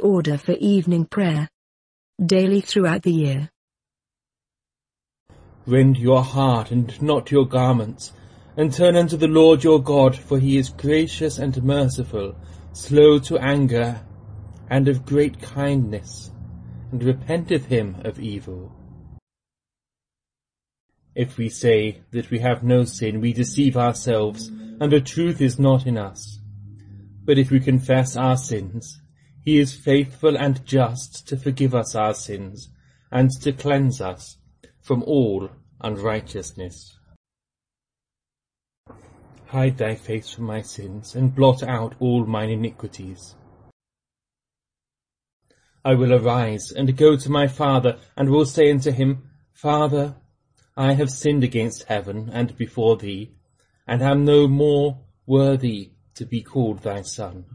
order for evening prayer. Daily throughout the year. Rend your heart and not your garments, and turn unto the Lord your God, for he is gracious and merciful, slow to anger, and of great kindness, and repenteth him of evil. If we say that we have no sin, we deceive ourselves, and the truth is not in us. But if we confess our sins, he is faithful and just to forgive us our sins, and to cleanse us from all unrighteousness. Hide thy face from my sins, and blot out all mine iniquities. I will arise and go to my father, and will say unto him, Father, I have sinned against heaven and before thee, and am no more worthy to be called thy son.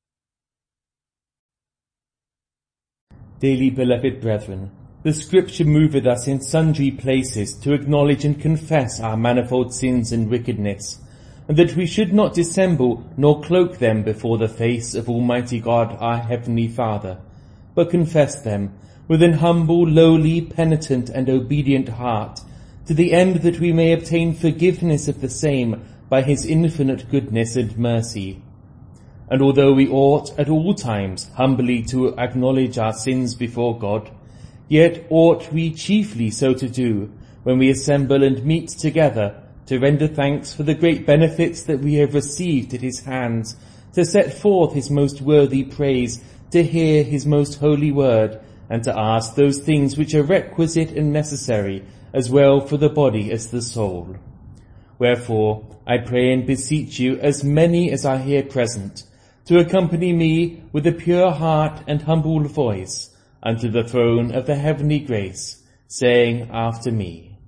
Dearly beloved brethren, the Scripture moveth us in sundry places to acknowledge and confess our manifold sins and wickedness, and that we should not dissemble nor cloak them before the face of Almighty God our Heavenly Father, but confess them with an humble, lowly, penitent, and obedient heart, to the end that we may obtain forgiveness of the same by his infinite goodness and mercy. And although we ought at all times humbly to acknowledge our sins before God, yet ought we chiefly so to do when we assemble and meet together to render thanks for the great benefits that we have received at his hands, to set forth his most worthy praise, to hear his most holy word, and to ask those things which are requisite and necessary, as well for the body as the soul. Wherefore, I pray and beseech you, as many as are here present, to accompany me with a pure heart and humble voice unto the throne of the heavenly grace, saying after me,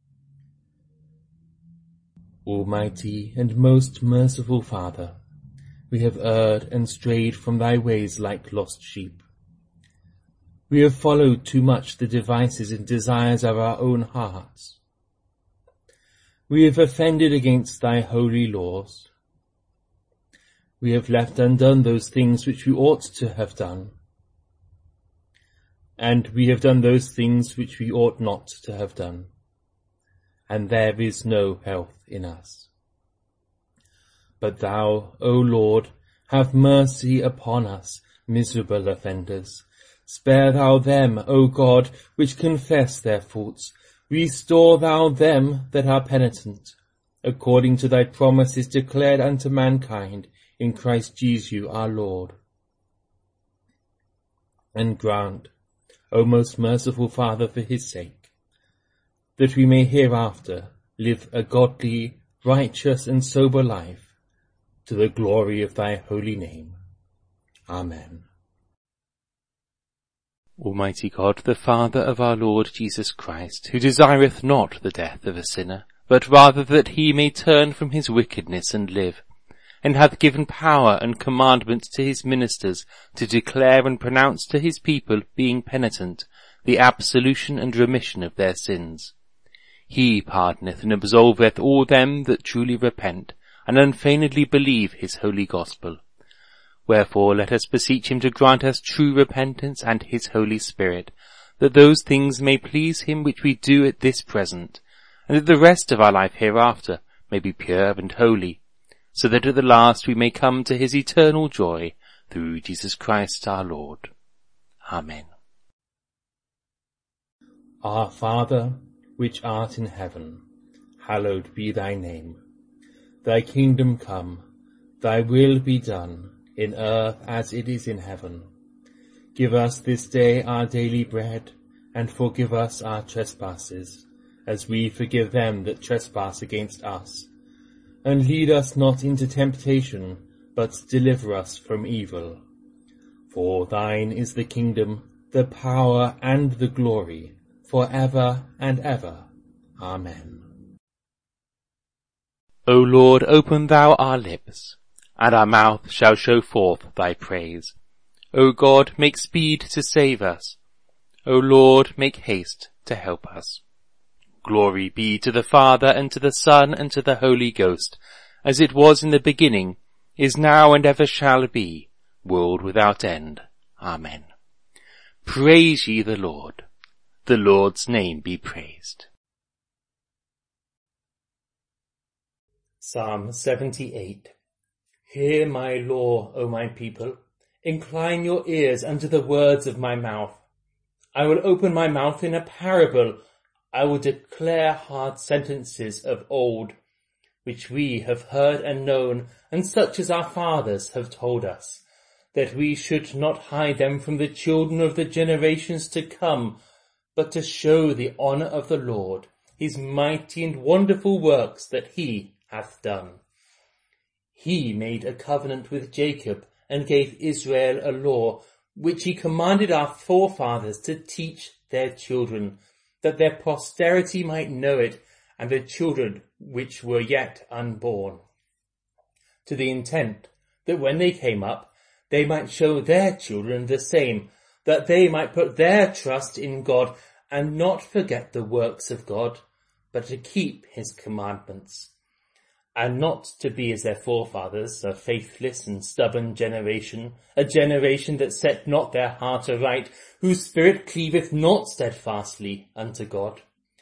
Almighty and most merciful Father, we have erred and strayed from thy ways like lost sheep. We have followed too much the devices and desires of our own hearts. We have offended against thy holy laws. We have left undone those things which we ought to have done. And we have done those things which we ought not to have done. And there is no health in us. But thou, O Lord, have mercy upon us, miserable offenders. Spare thou them, O God, which confess their faults. Restore thou them that are penitent, according to thy promises declared unto mankind in Christ Jesus our Lord. And grant, O most merciful Father, for his sake, that we may hereafter live a godly, righteous, and sober life, to the glory of thy holy name. Amen. Almighty God, the Father of our Lord Jesus Christ, who desireth not the death of a sinner, but rather that he may turn from his wickedness and live, and hath given power and commandment to his ministers to declare and pronounce to his people, being penitent, the absolution and remission of their sins. He pardoneth and absolveth all them that truly repent, and unfeignedly believe his holy gospel. Wherefore let us beseech him to grant us true repentance and his Holy Spirit, that those things may please him which we do at this present, and that the rest of our life hereafter may be pure and holy, so that at the last we may come to his eternal joy, through Jesus Christ our Lord. Amen. Our Father, which art in heaven, hallowed be thy name. Thy kingdom come, thy will be done, in earth as it is in heaven. Give us this day our daily bread, and forgive us our trespasses, as we forgive them that trespass against us. And lead us not into temptation, but deliver us from evil. For thine is the kingdom, the power, and the glory, for ever and ever. Amen. O Lord, open thou our lips, and our mouth shall show forth thy praise. O God, make speed to save us. O Lord, make haste to help us. Glory be to the Father, and to the Son, and to the Holy Ghost, as it was in the beginning, is now, and ever shall be, world without end. Amen. Praise ye the Lord. The Lord's name be praised. Psalm 78. Hear my law, O my people. Incline your ears unto the words of my mouth. I will open my mouth in a parable. I will declare hard sentences of old, which we have heard and known, and such as our fathers have told us, that we should not hide them from the children of the generations to come, but to show the honour of the Lord, his mighty and wonderful works that he hath done. He made a covenant with Jacob, and gave Israel a law, which he commanded our forefathers to teach their children, that their posterity might know it, and the children which were yet unborn, to the intent that when they came up, they might show their children the same, that they might put their trust in God, and not forget the works of God, but to keep his commandments, and not to be as their forefathers, a faithless and stubborn generation, a generation that set not their heart aright, whose spirit cleaveth not steadfastly unto God.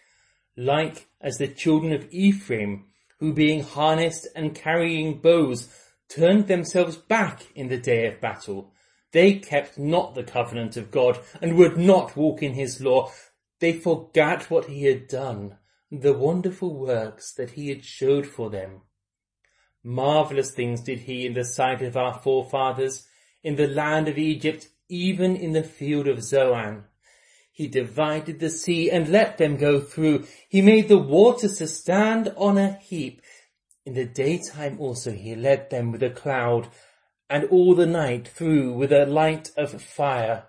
Like as the children of Ephraim, who being harnessed and carrying bows, turned themselves back in the day of battle. They kept not the covenant of God, and would not walk in his law. They forgat what he had done, the wonderful works that he had showed for them. Marvellous things did he in the sight of our forefathers, in the land of Egypt, even in the field of Zoan. He divided the sea and let them go through. He made the waters to stand on a heap. In the daytime also he led them with a cloud, and all the night through with a light of fire.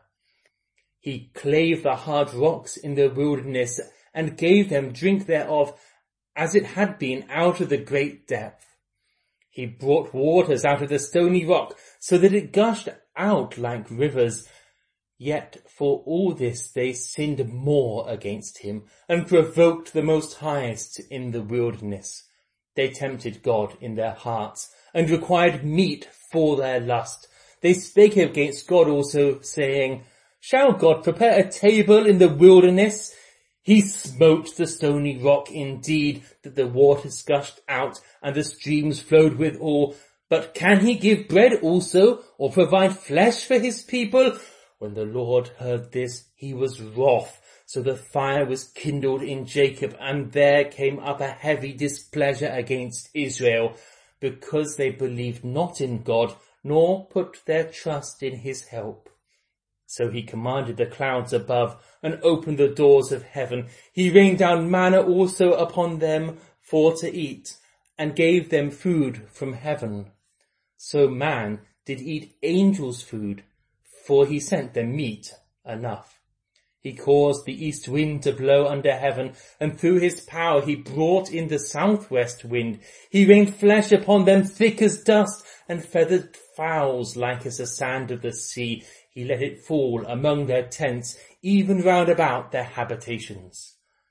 He clave the hard rocks in the wilderness, and gave them drink thereof, as it had been out of the great depth. He brought waters out of the stony rock, so that it gushed out like rivers. Yet for all this they sinned more against him, and provoked the Most Highest in the wilderness. They tempted God in their hearts, and required meat for their lust. They spake against God also, saying, Shall God prepare a table in the wilderness? He smote the stony rock indeed, that the waters gushed out, and the streams flowed withal. But can he give bread also, or provide flesh for his people? When the Lord heard this, he was wroth. So the fire was kindled in Jacob, and there came up a heavy displeasure against Israel, because they believed not in God, nor put their trust in his help. So he commanded the clouds above, and opened the doors of heaven. He rained down manna also upon them for to eat, and gave them food from heaven. So man did eat angels' food, for he sent them meat enough. He caused the east wind to blow under heaven, and through his power he brought in the southwest wind. He rained flesh upon them thick as dust, and feathered fowls like as the sand of the sea. He let it fall among their tents, even round about their habitations.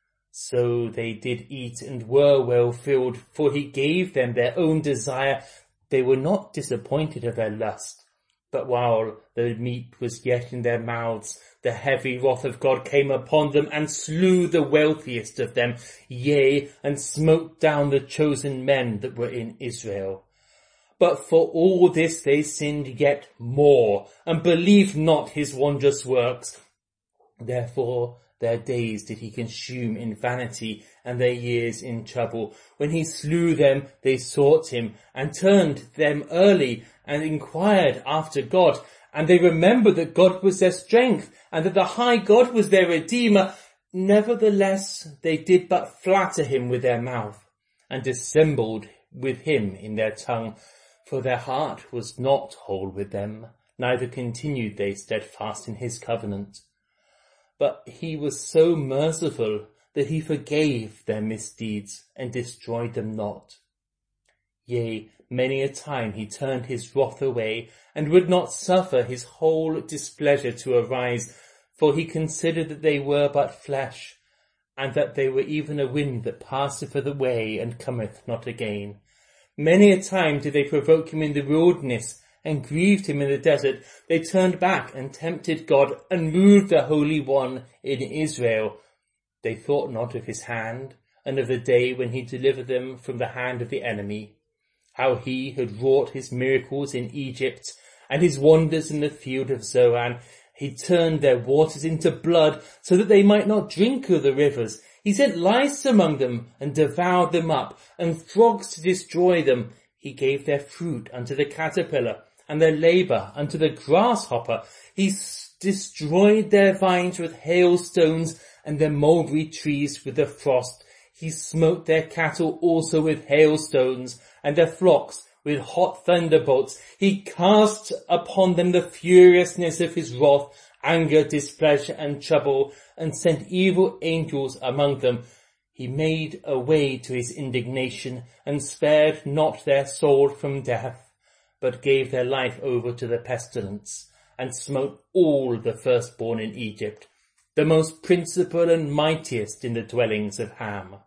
So they did eat and were well filled, for he gave them their own desire. They were not disappointed of their lust. But while the meat was yet in their mouths, the heavy wrath of God came upon them, and slew the wealthiest of them, yea, and smote down the chosen men that were in Israel. But for all this they sinned yet more, and believed not his wondrous works. Therefore their days did he consume in vanity, and their years in trouble. When he slew them, they sought him, and turned them early, and inquired after God. And they remembered that God was their strength, and that the high God was their Redeemer. Nevertheless they did but flatter him with their mouth, and dissembled with him in their tongue. For their heart was not whole with them, neither continued they steadfast in his covenant. But he was so merciful that he forgave their misdeeds, and destroyed them not. Yea, many a time he turned his wrath away, and would not suffer his whole displeasure to arise, for he considered that they were but flesh, and that they were even a wind that passeth away, and cometh not again. Many a time did they provoke him in the wilderness, and grieved him in the desert, they turned back and tempted God and moved the Holy One in Israel. They thought not of his hand and of the day when he delivered them from the hand of the enemy, how he had wrought his miracles in Egypt and his wonders in the field of Zoan. He turned their waters into blood so that they might not drink of the rivers. He sent lice among them and devoured them up, and frogs to destroy them. He gave their fruit unto the caterpillar, and their labour unto the grasshopper. He destroyed their vines with hailstones, and their mulberry trees with the frost. He smote their cattle also with hailstones, and their flocks with hot thunderbolts. He cast upon them the furiousness of his wrath, anger, displeasure, and trouble, and sent evil angels among them. He made a way to his indignation, and spared not their soul from death, but gave their life over to the pestilence, and smote all the firstborn in Egypt, the most principal and mightiest in the dwellings of Ham.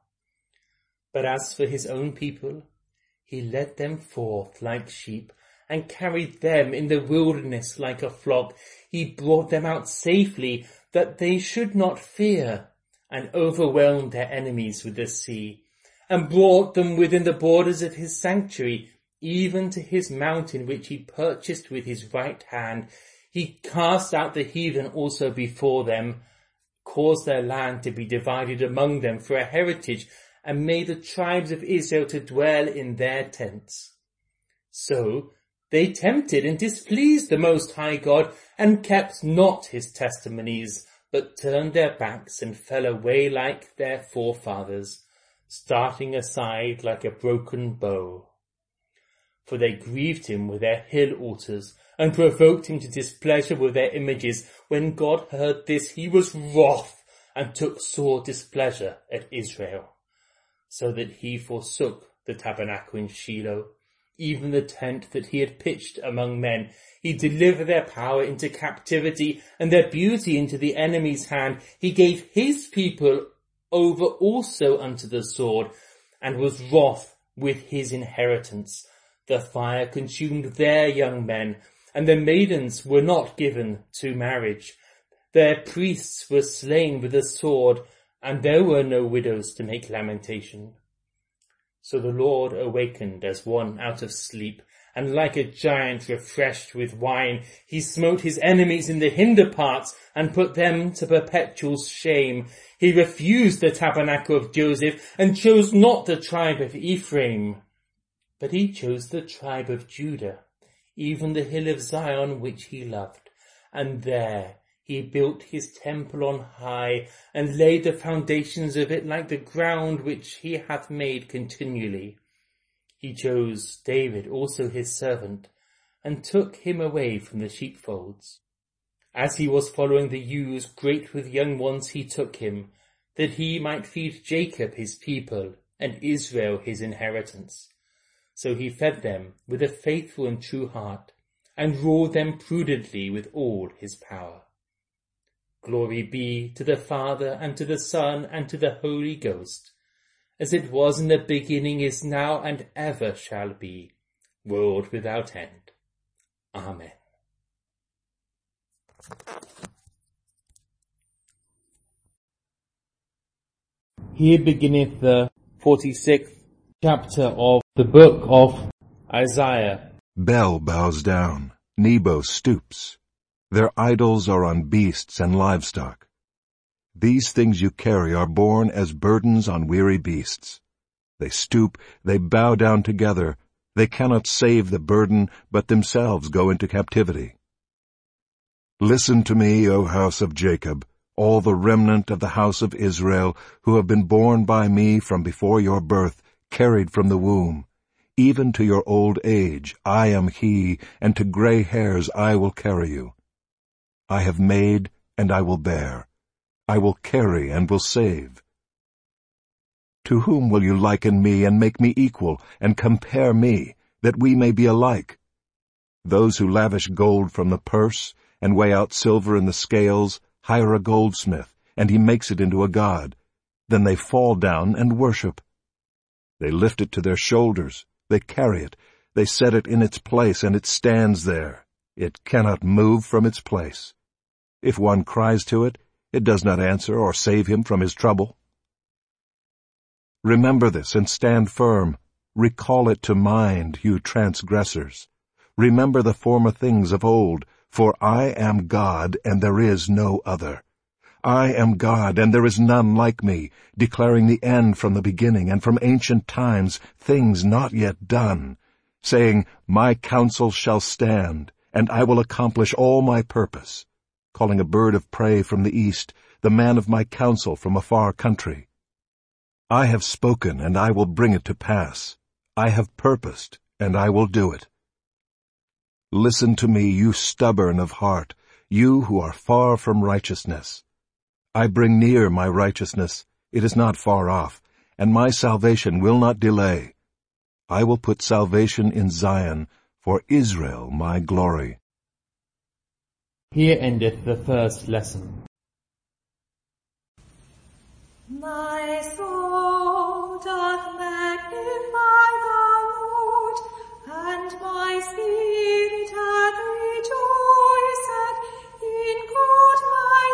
But as for his own people, he led them forth like sheep, and carried them in the wilderness like a flock. He brought them out safely, that they should not fear, and overwhelmed their enemies with the sea, and brought them within the borders of his sanctuary, even to his mountain which he purchased with his right hand. He cast out the heathen also before them, caused their land to be divided among them for a heritage, and made the tribes of Israel to dwell in their tents. So they tempted and displeased the Most High God, and kept not his testimonies, but turned their backs and fell away like their forefathers, starting aside like a broken bow. For they grieved him with their hill altars, and provoked him to displeasure with their images. When God heard this, he was wroth, and took sore displeasure at Israel, so that he forsook the tabernacle in Shiloh, even the tent that he had pitched among men. He delivered their power into captivity, and their beauty into the enemy's hand. He gave his people over also unto the sword, and was wroth with his inheritance. The fire consumed their young men, and their maidens were not given to marriage. Their priests were slain with the sword, and there were no widows to make lamentation. So the Lord awakened as one out of sleep, and like a giant refreshed with wine, he smote his enemies in the hinder parts, and put them to perpetual shame. He refused the tabernacle of Joseph, and chose not the tribe of Ephraim, but he chose the tribe of Judah, even the hill of Zion which he loved. And there he built his temple on high, and laid the foundations of it like the ground which he hath made continually. He chose David also his servant, and took him away from the sheepfolds. As he was following the ewes great with young ones, he took him, that he might feed Jacob his people, and Israel his inheritance. So he fed them with a faithful and true heart, and ruled them prudently with all his power. Glory be to the Father, and to the Son, and to the Holy Ghost, as it was in the beginning, is now, and ever shall be, world without end. Amen. Here beginneth the 46th chapter of the book of Isaiah. Bel bows down, Nebo stoops. Their idols are on beasts and livestock. These things you carry are borne as burdens on weary beasts. They stoop, they bow down together. They cannot save the burden, but themselves go into captivity. Listen to me, O house of Jacob, all the remnant of the house of Israel, who have been born by me from before your birth, carried from the womb. Even to your old age I am he, and to gray hairs I will carry you. I have made, and I will bear. I will carry, and will save. To whom will you liken me, and make me equal, and compare me, that we may be alike? Those who lavish gold from the purse, and weigh out silver in the scales, hire a goldsmith, and he makes it into a god. Then they fall down and worship. They lift it to their shoulders, they carry it, They set it in its place, and it stands there. It cannot move from its place. If one cries to it, it does not answer or save him from his trouble. Remember this and stand firm. Recall it to mind, you transgressors. Remember the former things of old, for I am God, and there is no other. I am God, and there is none like me, declaring the end from the beginning, and from ancient times things not yet done, saying, My counsel shall stand, and I will accomplish all my purpose, calling a bird of prey from the east, the man of my counsel from a far country. I have spoken, and I will bring it to pass. I have purposed, and I will do it. Listen to me, you stubborn of heart, you who are far from righteousness. I bring near my righteousness, it is not far off, and my salvation will not delay. I will put salvation in Zion, for Israel my glory. Here endeth the first lesson. My soul doth magnify the Lord, and my spirit hath rejoiced in God my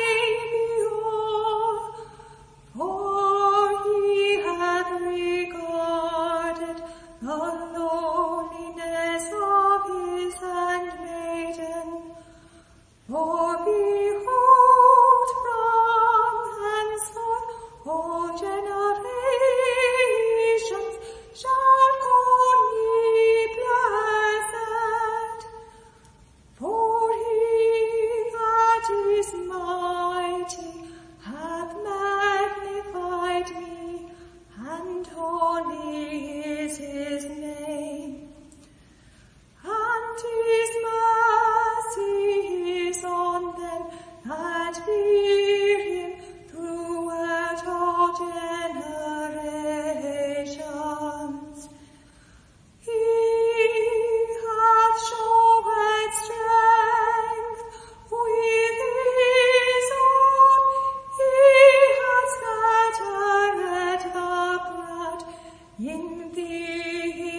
Saviour. For he hath regarded the lowliness of his handmaiden. For behold, from henceforth all generations shall call me blessed. For he that is mighty hath magnified me, and holy is his name. And his mercy is on them that fear him throughout all generations. He hath shown strength with his arm. He hath scattered the proud in the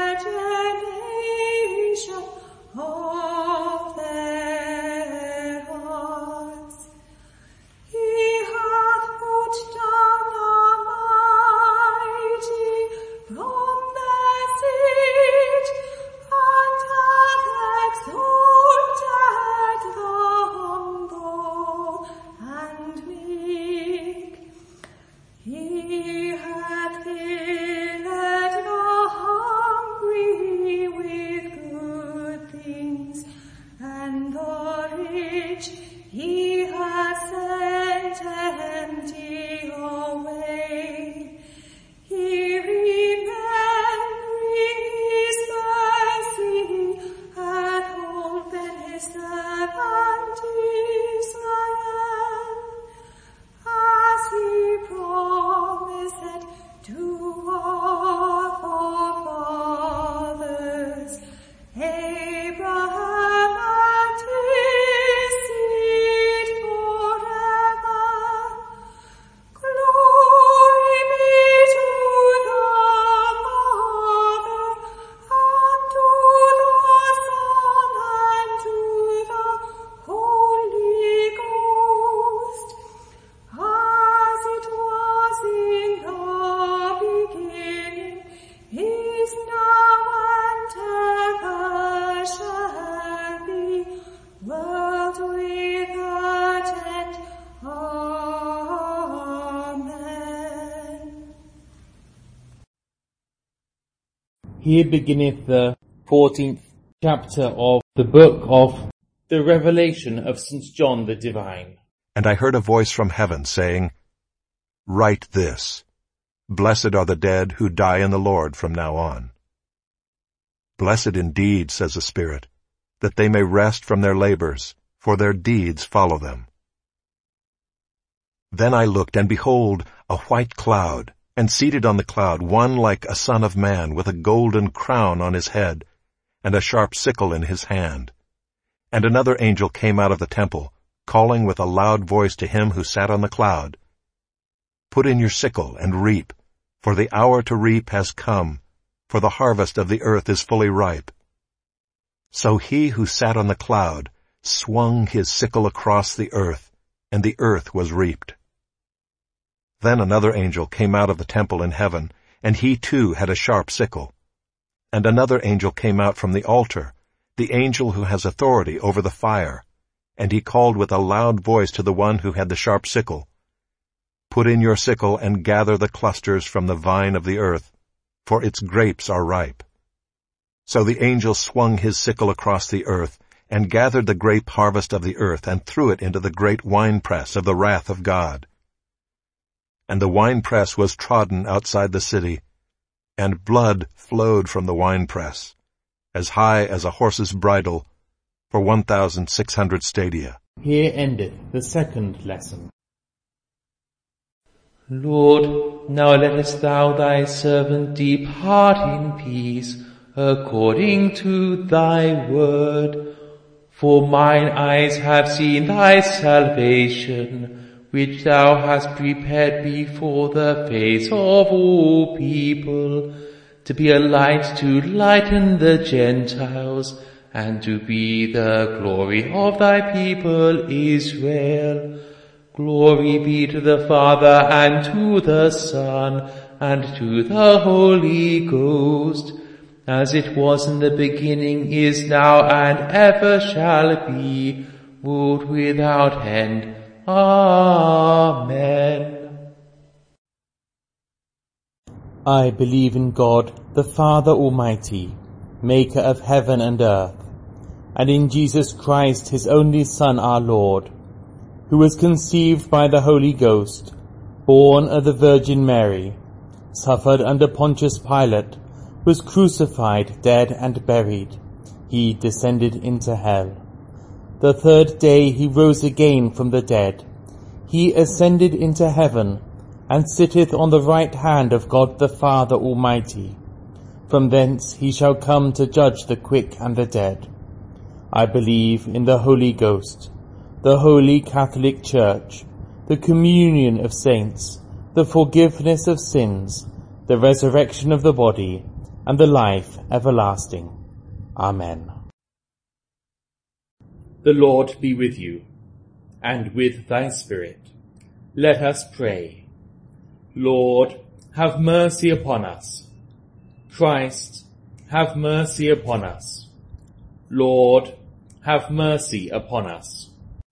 imagination of their hearts. He hath put down the mighty from their seat, and hath exalted the humble and meek. He hath filled the hungry with good things, and the rich he hath sent empty away. He remembering his mercy hath holpen his servant Israel, as he promised to our forefathers, Abraham and his seed forever. Glory be to the Father, and to the Son, and to the Holy Ghost, as it was in the beginning, is now, and ever shall be, world without end. Amen. Here beginneth the 14th chapter of the book of the Revelation of St. John the Divine. And I heard a voice from heaven saying, Write this, Blessed are the dead who die in the Lord from now on. Blessed indeed, says the Spirit, that they may rest from their labors, for their deeds follow them. Then I looked, and behold, a white cloud, and seated on the cloud one like a son of man, with a golden crown on his head, and a sharp sickle in his hand. And another angel came out of the temple, calling with a loud voice to him who sat on the cloud, Put in your sickle and reap, for the hour to reap has come, for the harvest of the earth is fully ripe. So he who sat on the cloud swung his sickle across the earth, and the earth was reaped. Then another angel came out of the temple in heaven, and he too had a sharp sickle. And another angel came out from the altar, the angel who has authority over the fire, and he called with a loud voice to the one who had the sharp sickle, "Put in your sickle and gather the clusters from the vine of the earth, for its grapes are ripe." So the angel swung his sickle across the earth, and gathered the grape harvest of the earth, and threw it into the great winepress of the wrath of God. And the winepress was trodden outside the city, and blood flowed from the winepress, as high as a horse's bridle, for 1,600 stadia. Here endeth the second lesson. Lord, now lettest thou thy servant depart in peace, according to thy word. For mine eyes have seen thy salvation, which thou hast prepared before the face of all people, to be a light to lighten the Gentiles, and to be the glory of thy people Israel. Glory be to the Father, and to the Son, and to the Holy Ghost, as it was in the beginning, is now, and ever shall be, world without end. Amen. I believe in God, the Father Almighty, maker of heaven and earth, and in Jesus Christ, his only Son, our Lord, who was conceived by the Holy Ghost, born of the Virgin Mary, suffered under Pontius Pilate, was crucified, dead, and buried. He descended into hell. The third day he rose again from the dead. He ascended into heaven, and sitteth on the right hand of God the Father Almighty. From thence he shall come to judge the quick and the dead. I believe in the Holy Ghost, the Holy Catholic Church, the communion of saints, the forgiveness of sins, the resurrection of the body, and the life everlasting. Amen. The Lord be with you, and with thy spirit. Let us pray. Lord, have mercy upon us. Christ, have mercy upon us. Lord, have mercy upon us.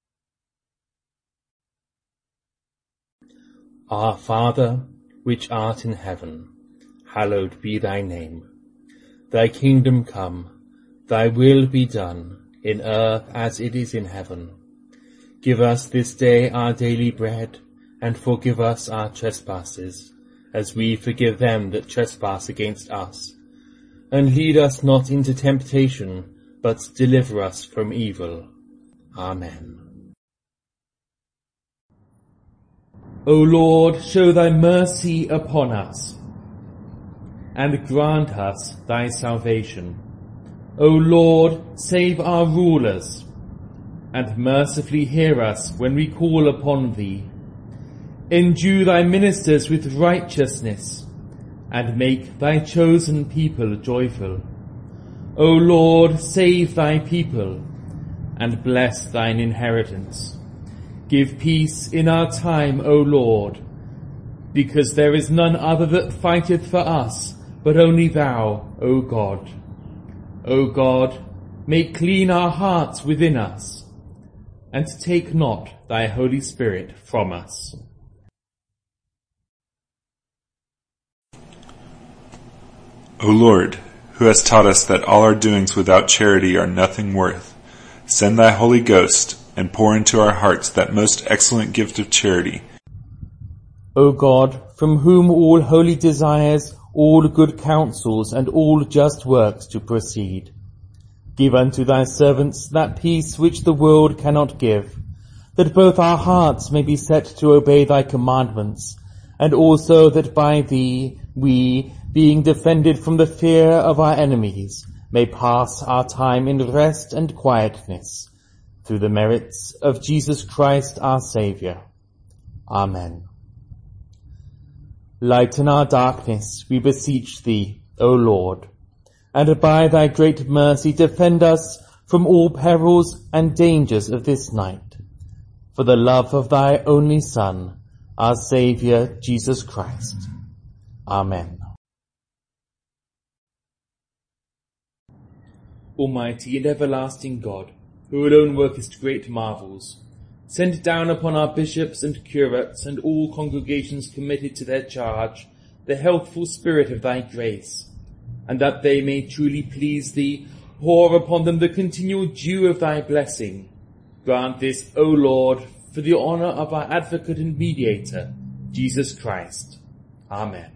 Our Father, which art in heaven, hallowed be thy name. Thy kingdom come, thy will be done, in earth as it is in heaven. Give us this day our daily bread, and forgive us our trespasses, as we forgive them that trespass against us. And lead us not into temptation, but deliver us from evil. Amen. O Lord, show thy mercy upon us, and grant us thy salvation. O Lord, save our rulers, and mercifully hear us when we call upon thee. Endue thy ministers with righteousness, and make thy chosen people joyful. O Lord, save thy people, and bless thine inheritance. Give peace in our time, O Lord, because there is none other that fighteth for us, but only thou, O God. O God, make clean our hearts within us, and take not thy Holy Spirit from us. O Lord, who hast taught us that all our doings without charity are nothing worth, send thy Holy Ghost, and pour into our hearts that most excellent gift of charity. O God, from whom all holy desires, all good counsels, and all just works do proceed, give unto thy servants that peace which the world cannot give, that both our hearts may be set to obey thy commandments, and also that by thee we, being defended from the fear of our enemies, may pass our time in rest and quietness, through the merits of Jesus Christ our Saviour. Amen. Lighten our darkness, we beseech thee, O Lord, and by thy great mercy defend us from all perils and dangers of this night, for the love of thy only Son, our Saviour, Jesus Christ. Amen. Almighty and everlasting God, who alone workest great marvels, send down upon our bishops and curates and all congregations committed to their charge the healthful spirit of thy grace, and that they may truly please thee, pour upon them the continual dew of thy blessing. Grant this, O Lord, for the honour of our advocate and mediator, Jesus Christ. Amen.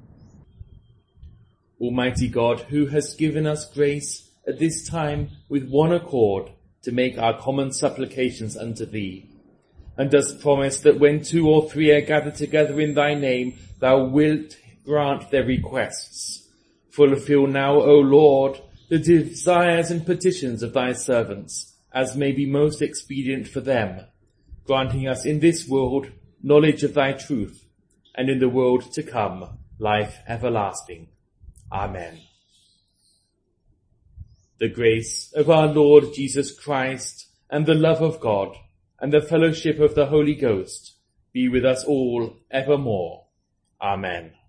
Almighty God, who hast given us grace at this time with one accord to make our common supplications unto thee, and dost promise that when 2 or 3 are gathered together in thy name, thou wilt grant their requests. Fulfill now, O Lord, the desires and petitions of thy servants, as may be most expedient for them, granting us in this world knowledge of thy truth, and in the world to come life everlasting. Amen. The grace of our Lord Jesus Christ, and the love of God, and the fellowship of the Holy Ghost be with us all evermore. Amen.